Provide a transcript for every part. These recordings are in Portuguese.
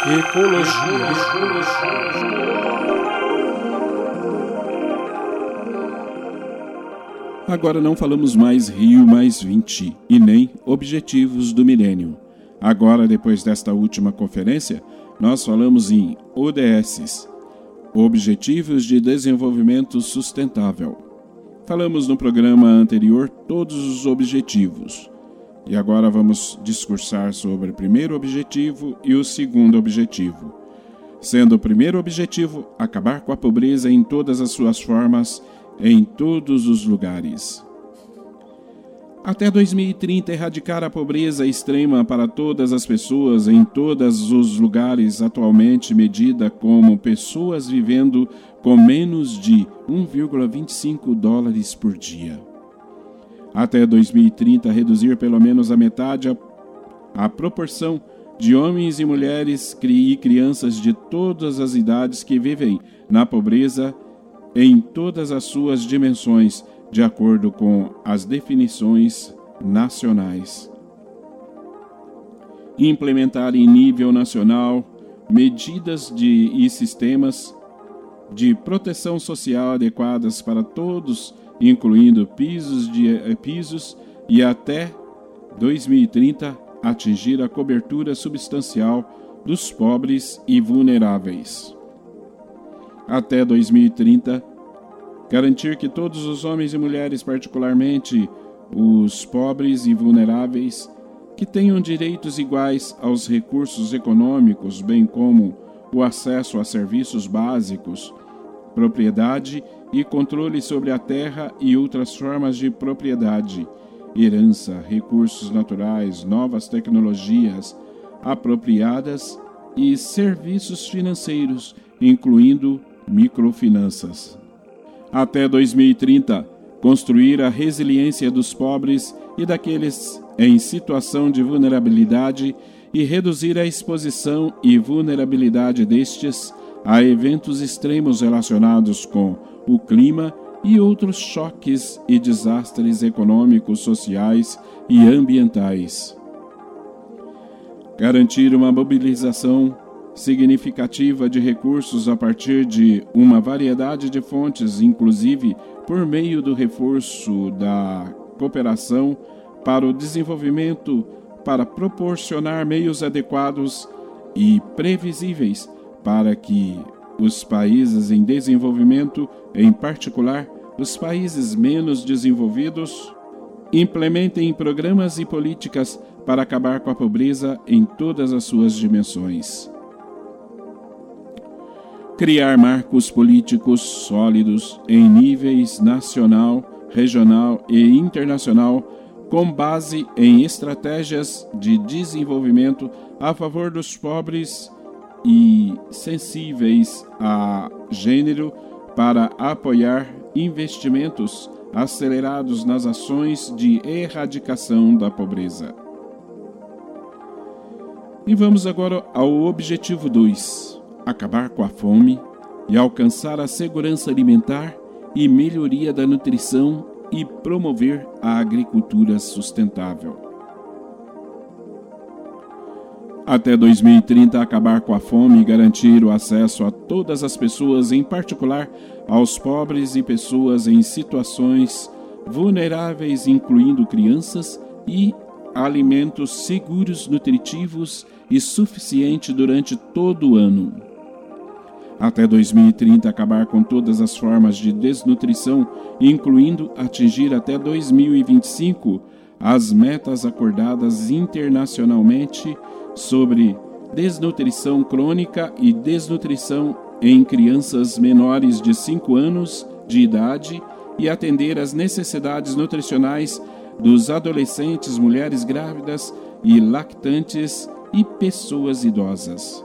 Ecologia. Agora não falamos mais Rio mais 20 e nem Objetivos do Milênio. Agora, depois desta última conferência, nós falamos em ODS, Objetivos de Desenvolvimento Sustentável. Falamos no programa anterior todos os objetivos. E agora vamos discursar sobre o primeiro objetivo e o segundo objetivo. Sendo o primeiro objetivo acabar com a pobreza em todas as suas formas, em todos os lugares. Até 2030, erradicar a pobreza extrema para todas as pessoas em todos os lugares, atualmente medida como pessoas vivendo com menos de $1,25 por dia. Até 2030, reduzir pelo menos a metade a proporção de homens e mulheres e crianças de todas as idades que vivem na pobreza em todas as suas dimensões, de acordo com as definições nacionais. Implementar em nível nacional medidas e sistemas de proteção social adequadas para todos, incluindo pisos e até 2030 atingir a cobertura substancial dos pobres e vulneráveis. Até 2030, garantir que todos os homens e mulheres, particularmente os pobres e vulneráveis, que tenham direitos iguais aos recursos econômicos, bem como o acesso a serviços básicos, propriedade e controle sobre a terra e outras formas de propriedade, herança, recursos naturais, novas tecnologias apropriadas e serviços financeiros, incluindo microfinanças. Até 2030, construir a resiliência dos pobres e daqueles em situação de vulnerabilidade e reduzir a exposição e vulnerabilidade destes a eventos extremos relacionados com o clima e outros choques e desastres econômicos, sociais e ambientais. Garantir uma mobilização significativa de recursos a partir de uma variedade de fontes, inclusive por meio do reforço da cooperação para o desenvolvimento, para proporcionar meios adequados e previsíveis para que os países em desenvolvimento, em particular os países menos desenvolvidos, implementem programas e políticas para acabar com a pobreza em todas as suas dimensões. Criar marcos políticos sólidos em níveis nacional, regional e internacional, com base em estratégias de desenvolvimento a favor dos pobres e sensíveis a gênero, para apoiar investimentos acelerados nas ações de erradicação da pobreza. E vamos agora ao objetivo 2, acabar com a fome e alcançar a segurança alimentar e melhoria da nutrição e promover a agricultura sustentável. Até 2030, acabar com a fome e garantir o acesso a todas as pessoas, em particular aos pobres e pessoas em situações vulneráveis, incluindo crianças, e alimentos seguros, nutritivos e suficientes durante todo o ano. Até 2030, acabar com todas as formas de desnutrição, incluindo atingir até 2025 as metas acordadas internacionalmente sobre desnutrição crônica e desnutrição em crianças menores de 5 anos de idade e atender às necessidades nutricionais dos adolescentes, mulheres grávidas e lactantes e pessoas idosas.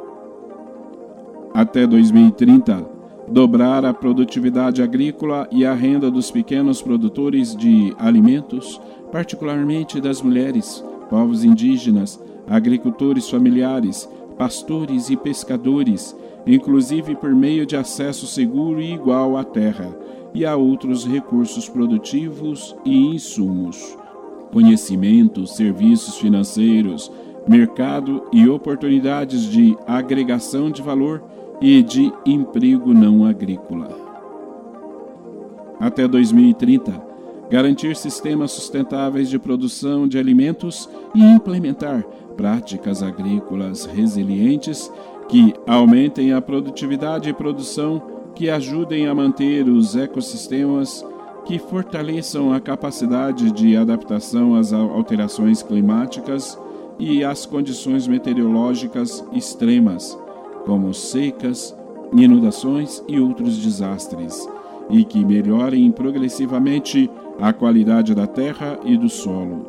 Até 2030, dobrar a produtividade agrícola e a renda dos pequenos produtores de alimentos, particularmente das mulheres, povos indígenas, agricultores familiares, pastores e pescadores, inclusive por meio de acesso seguro e igual à terra e a outros recursos produtivos e insumos, conhecimento, serviços financeiros mercado e oportunidades de agregação de valor e de emprego não agrícola. Até 2030, garantir sistemas sustentáveis de produção de alimentos e implementar práticas agrícolas resilientes que aumentem a produtividade e produção, que ajudem a manter os ecossistemas, que fortaleçam a capacidade de adaptação às alterações climáticas e às condições meteorológicas extremas, como secas, inundações e outros desastres, e que melhorem progressivamente a qualidade da terra e do solo.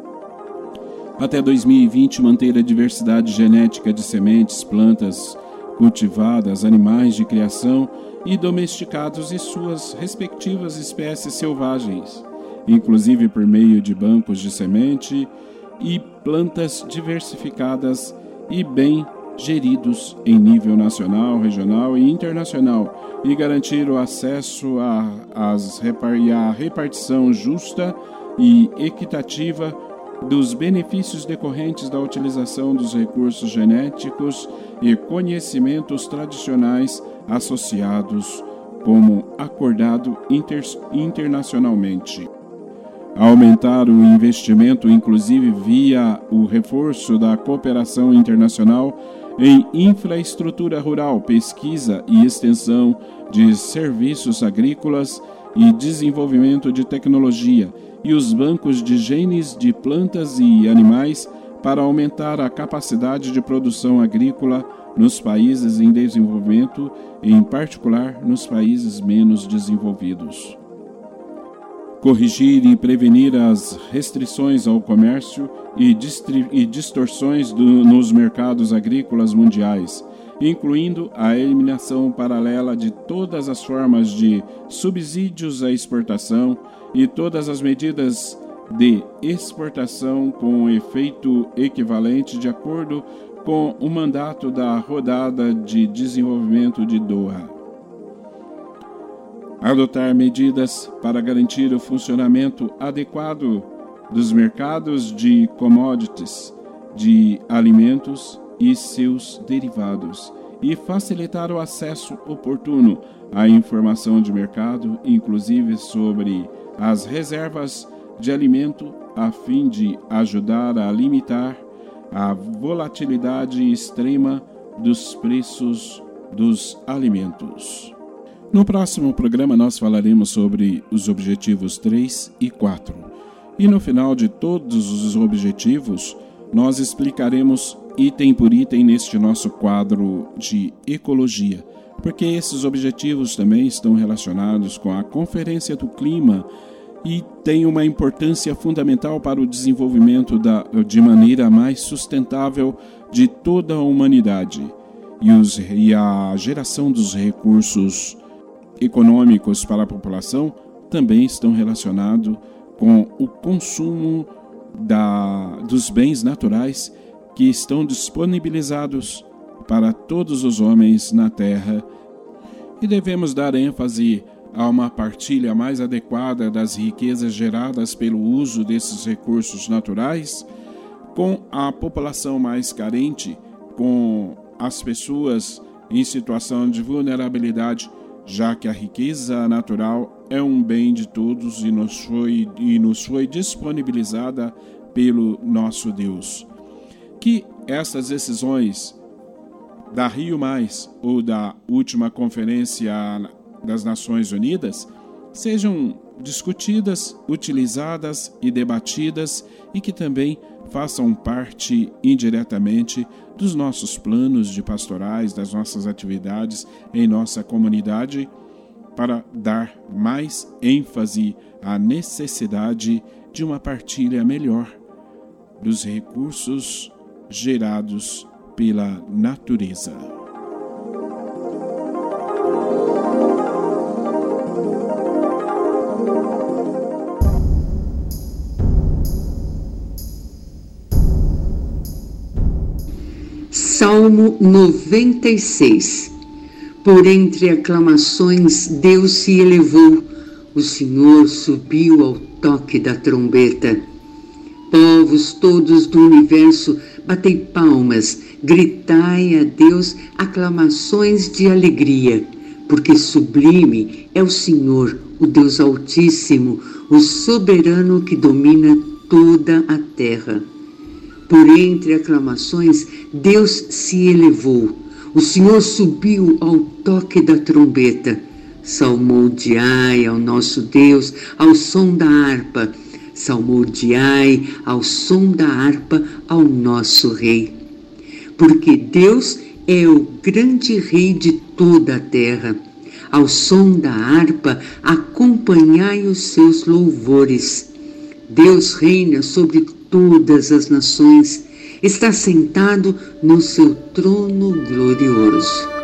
Até 2020, manter a diversidade genética de sementes, plantas cultivadas, animais de criação e domesticados e suas respectivas espécies selvagens, inclusive por meio de bancos de semente e plantas diversificadas e bem geridos em nível nacional, regional e internacional, e garantir o acesso e a repartição justa e equitativa dos benefícios decorrentes da utilização dos recursos genéticos e conhecimentos tradicionais associados, como acordado internacionalmente. Aumentar o investimento, inclusive via o reforço da cooperação internacional em infraestrutura rural, pesquisa e extensão de serviços agrícolas e desenvolvimento de tecnologia, e os bancos de genes de plantas e animais para aumentar a capacidade de produção agrícola nos países em desenvolvimento, em particular nos países menos desenvolvidos. Corrigir e prevenir as restrições ao comércio e distorções nos mercados agrícolas mundiais, incluindo a eliminação paralela de todas as formas de subsídios à exportação e todas as medidas de exportação com efeito equivalente de acordo com o mandato da Rodada de Desenvolvimento de Doha. Adotar medidas para garantir o funcionamento adequado dos mercados de commodities, de alimentos e seus derivados, e facilitar o acesso oportuno à informação de mercado, inclusive sobre as reservas de alimento, a fim de ajudar a limitar a volatilidade extrema dos preços dos alimentos. No próximo programa nós falaremos sobre os objetivos 3 e 4. E no final de todos os objetivos, nós explicaremos item por item neste nosso quadro de ecologia, porque esses objetivos também estão relacionados com a Conferência do Clima e têm uma importância fundamental para o desenvolvimento de maneira mais sustentável de toda a humanidade e a geração dos recursos econômicos para a população também estão relacionados com o consumo dos bens naturais que estão disponibilizados para todos os homens na Terra, e devemos dar ênfase a uma partilha mais adequada das riquezas geradas pelo uso desses recursos naturais com a população mais carente, com as pessoas em situação de vulnerabilidade, já que a riqueza natural é um bem de todos e nos foi disponibilizada pelo nosso Deus. Que essas decisões da Rio+, ou da última Conferência das Nações Unidas, sejam discutidas, utilizadas e debatidas, e que também façam parte indiretamente dos nossos planos de pastorais, das nossas atividades em nossa comunidade, para dar mais ênfase à necessidade de uma partilha melhor dos recursos gerados pela natureza. Salmo 96. Por entre aclamações Deus se elevou, o Senhor subiu ao toque da trombeta. Povos todos do universo, batei palmas, gritai a Deus aclamações de alegria, porque sublime é o Senhor, o Deus Altíssimo, o soberano que domina toda a terra. Por entre aclamações, Deus se elevou, o Senhor subiu ao toque da trombeta. Salmodiai ao nosso Deus, ao som da harpa. Salmodiai ao som da harpa ao nosso Rei. Porque Deus é o grande Rei de toda a terra. Ao som da harpa, acompanhai os seus louvores. Deus reina sobre todas as nações, está sentado no seu trono glorioso.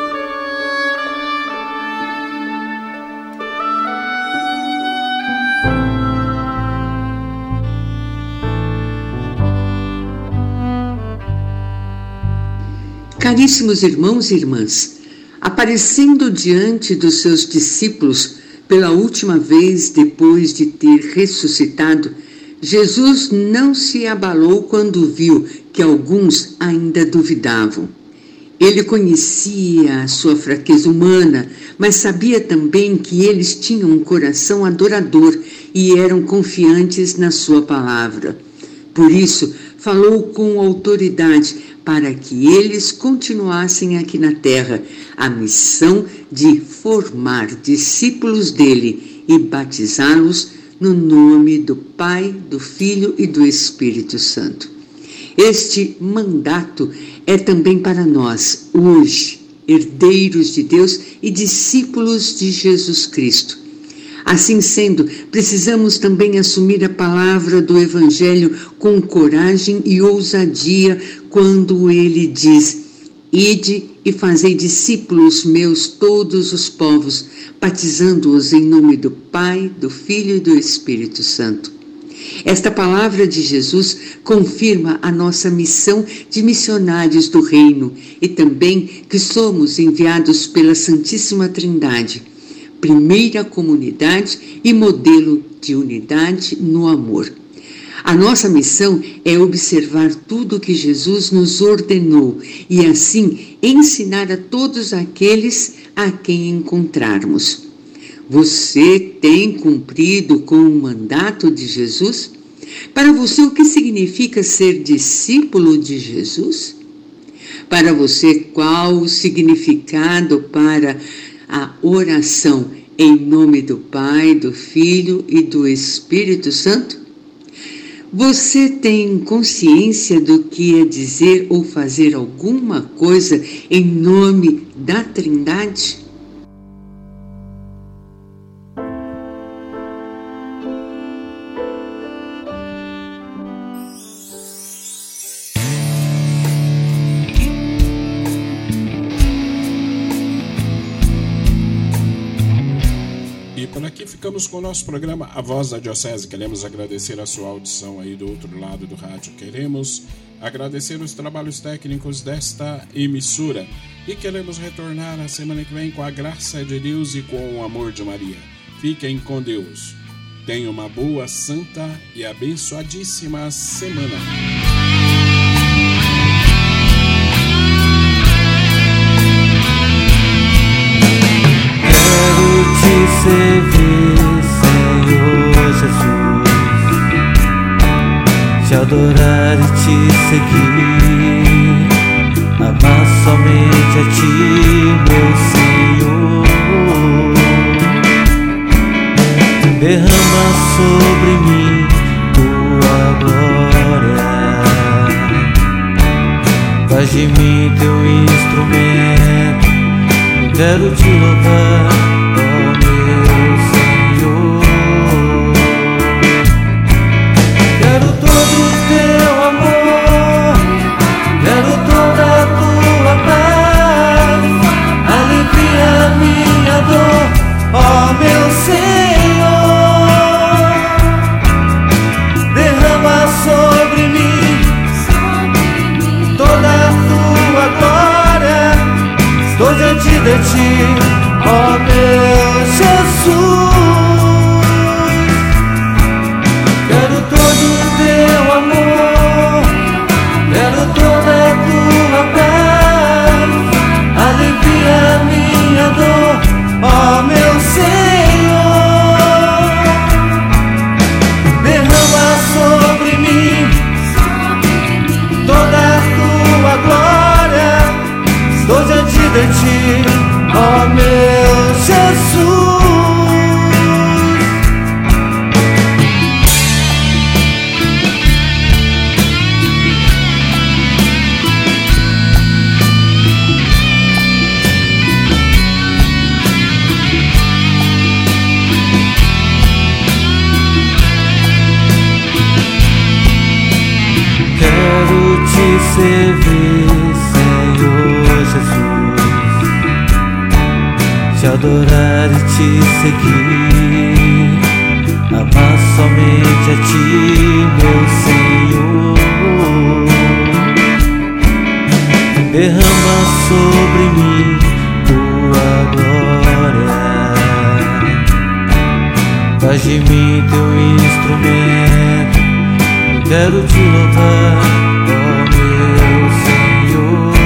Caríssimos irmãos e irmãs, aparecendo diante dos seus discípulos pela última vez depois de ter ressuscitado, Jesus não se abalou quando viu que alguns ainda duvidavam. Ele conhecia a sua fraqueza humana, mas sabia também que eles tinham um coração adorador e eram confiantes na sua palavra. Por isso, falou com autoridade para que eles continuassem aqui na terra a missão de formar discípulos dele e batizá-los no nome do Pai, do Filho e do Espírito Santo. Este mandato é também para nós, hoje, herdeiros de Deus e discípulos de Jesus Cristo. Assim sendo, precisamos também assumir a palavra do Evangelho com coragem e ousadia quando ele diz: Ide e fazei discípulos meus todos os povos, batizando-os em nome do Pai, do Filho e do Espírito Santo. Esta palavra de Jesus confirma a nossa missão de missionários do Reino e também que somos enviados pela Santíssima Trindade, primeira comunidade e modelo de unidade no amor. A nossa missão é observar tudo o que Jesus nos ordenou e assim ensinar a todos aqueles a quem encontrarmos. Você tem cumprido com o mandato de Jesus? Para você, o que significa ser discípulo de Jesus? Para você, qual o significado para a oração em nome do Pai, do Filho e do Espírito Santo? Você tem consciência do que é dizer ou fazer alguma coisa em nome da Trindade? Ficamos com o nosso programa A Voz da Diocese. Queremos agradecer a sua audição aí do outro lado do rádio. Queremos agradecer os trabalhos técnicos desta emissora e queremos retornar na semana que vem com a graça de Deus e com o amor de Maria. Fiquem com Deus. Tenham uma boa, santa e abençoadíssima semana. Te servir, Senhor Jesus, te adorar e te seguir, amar somente a ti, meu Senhor. Derrama sobre mim tua glória, faz de mim teu instrumento, eu quero te louvar. Ó meu Senhor, derrama sobre mim toda a tua glória. Estou diante de ti, ó meu Jesus. Quero todo o teu ti, ó meu Jesus. Quero te servir, Senhor Jesus, te adorar e te seguir, amar somente a ti, meu Senhor. Derrama sobre mim tua glória, faz de mim teu instrumento. Quero te louvar, ó meu Senhor.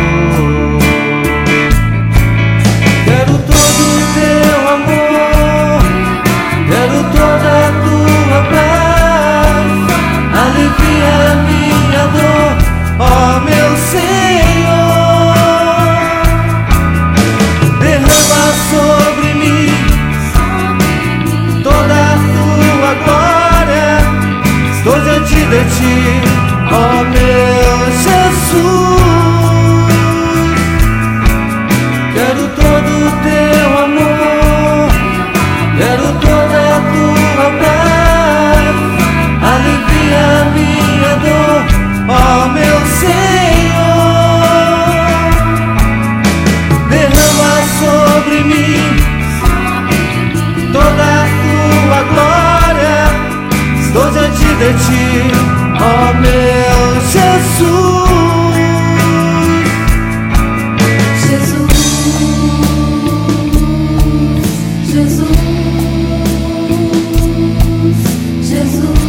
Quero todo o teu amor, quero toda a tua paz. Alivia a minha dor, ó meu Senhor. Derrama sobre mim toda a tua glória. Estou diante de ti, ó meu Jesus. Quero todo o teu amor, quero toda a tua paz. Alivia a minha dor, ó meu Senhor. Derrama sobre mim toda a tua glória. Estou diante de ti, ó meu Jesus. Jesus, Jesus, Jesus.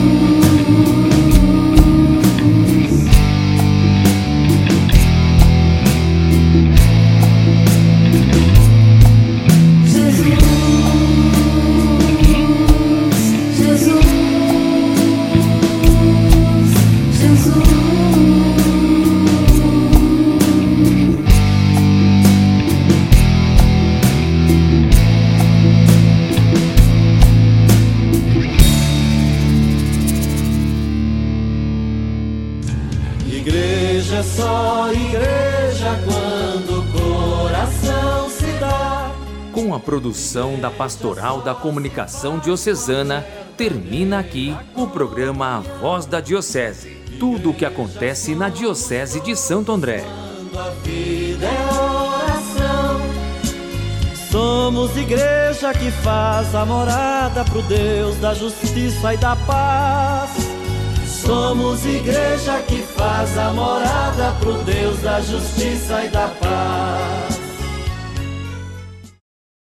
Igreja é só igreja quando o coração se dá. Com a produção da Pastoral da Comunicação Diocesana, termina aqui o programa A Voz da Diocese. Tudo o que acontece na Diocese de Santo André. A vida é oração. Somos igreja que faz a morada pro Deus da justiça e da paz. Somos igreja que faz a morada pro Deus da justiça e da paz.